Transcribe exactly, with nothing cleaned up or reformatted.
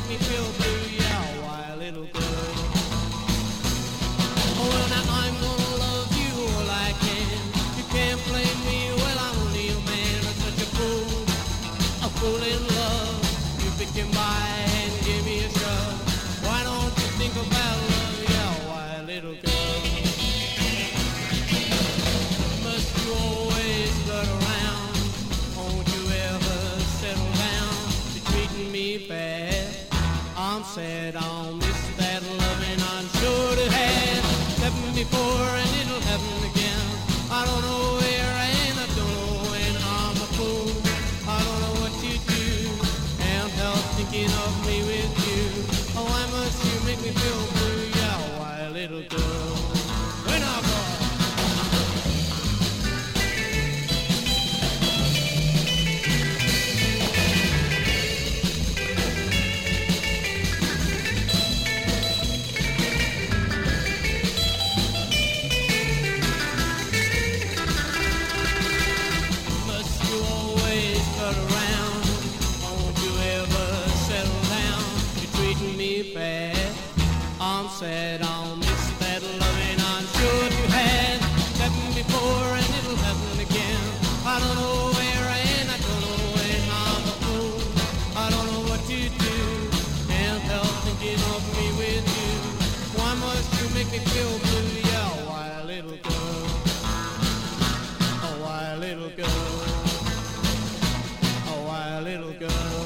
make me feel blue? Yeah, why, little girl? Oh, well, now I'm gonna love you all I can. You can't blame me, well, I'm only a man. I'm such a fool, a fool in love. You picked him by and gave me a shove. Why don't you think about love? Yeah, why, little girl? Must you always flirt around? Won't you ever settle down? You're treating me bad. I'm sad, I'll miss that loving I'm sure to have. Happened before and it'll happen again. I don't know where and I don't know when. I'm a fool, I don't know what to do. Can't help thinking of me with you. Oh, why must you make me feel blue? Yeah, why, little girl? When I go. Around, won't you ever settle down? You're treating me bad. I'm sad, I'll miss that loving I'm sure you had. Happened before and it'll happen again. I don't know where I am, I don't know when. I'm a fool, I don't know what to do. Can't help thinking of me with you. Why must you make me feel blue? Yeah, why, little girl? Oh, why, little girl? Little girl.